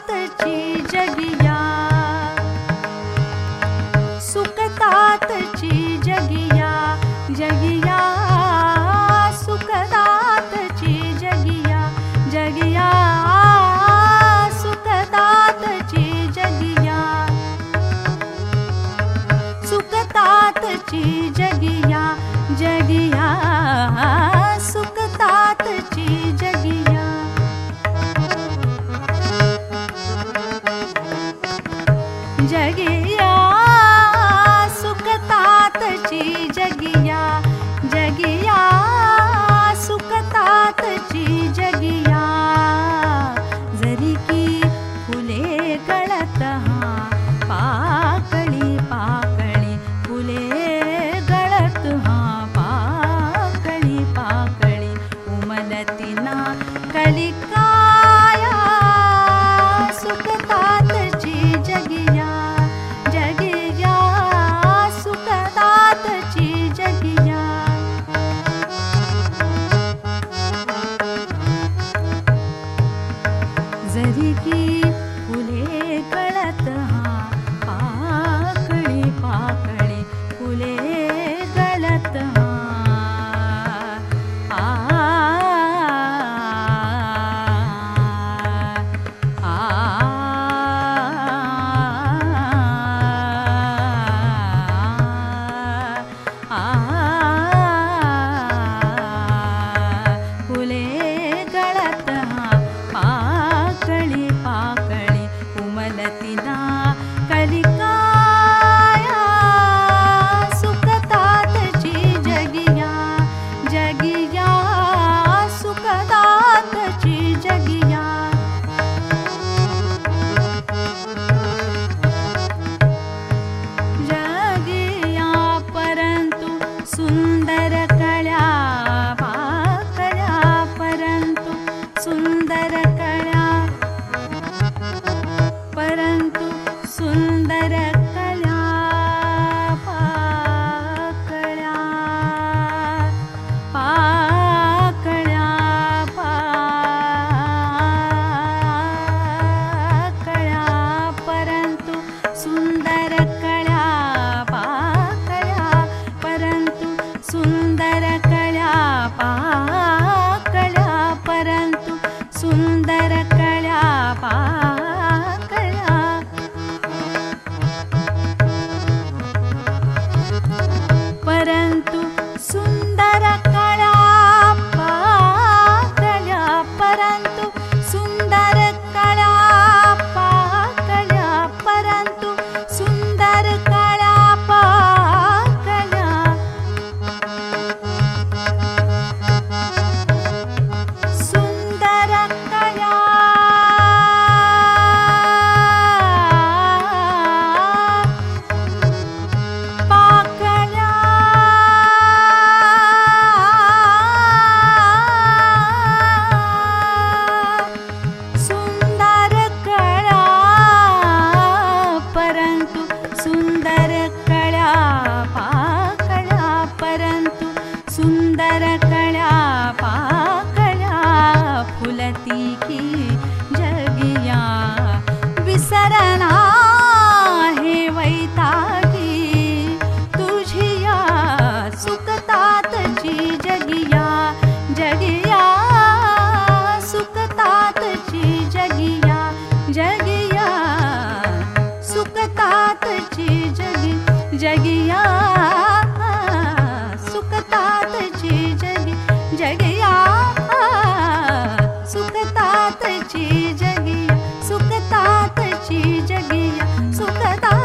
सुखतातची जगिया सुखतातची जगिया जगिया सुखतातची जगिया जगिया सुखतातची जगिया सुखतातची जगिया जगिया सुखतातची जगिया जगिया सुखतातची जगिया जगिया सुखतातची जगिया जरी की फुले गळत पाकळी पाकळी फुले गळत पाकळी पाकळी उमलती ना कलिकाया सुखतातची जगिया जगिया सुखतातची जगिया जरी की फुले गळत पाकळी पाकळी फुले गळत फुले गळत पाकळी पाकळी उमलती ना कलिकाया सुखतातची जगिया जगिया सुखतातची जगिया जगिया परंतु सुंदर कळ्या पाकळ्या परंतु सुंदर कळ्या परंतु सुंदर कळ्या पाकळ्या पाकळ्या पाकळ्या परंतु सुंदर कळ्या पाकळ्या परंतु सुंदर कळ्या पाकळ्या परंतु सुंदर कळ्या पाकळ्या परंतु सुंदर कळ्या पाकळ्या परंतु सुंदर कळ्या पाकळ्या परंतु सुंदर कळ्या पाकळ्या सुंदर कळ्या पाकळ्या सुंदर कळ्या परंतु सुंदर कळ्या पाकळ्या परंतु सुंदर कळ्या पाकळ्या फुलती की जगिया विसरना हे वैतागी तुझिया सुखतातची जगिया जगिया सुखतातची जगिया जगिया सुखतातची जगी जगिया सुखतातची जगी जगिया सुखतातची जगिया सुखतातची जगिया सुखता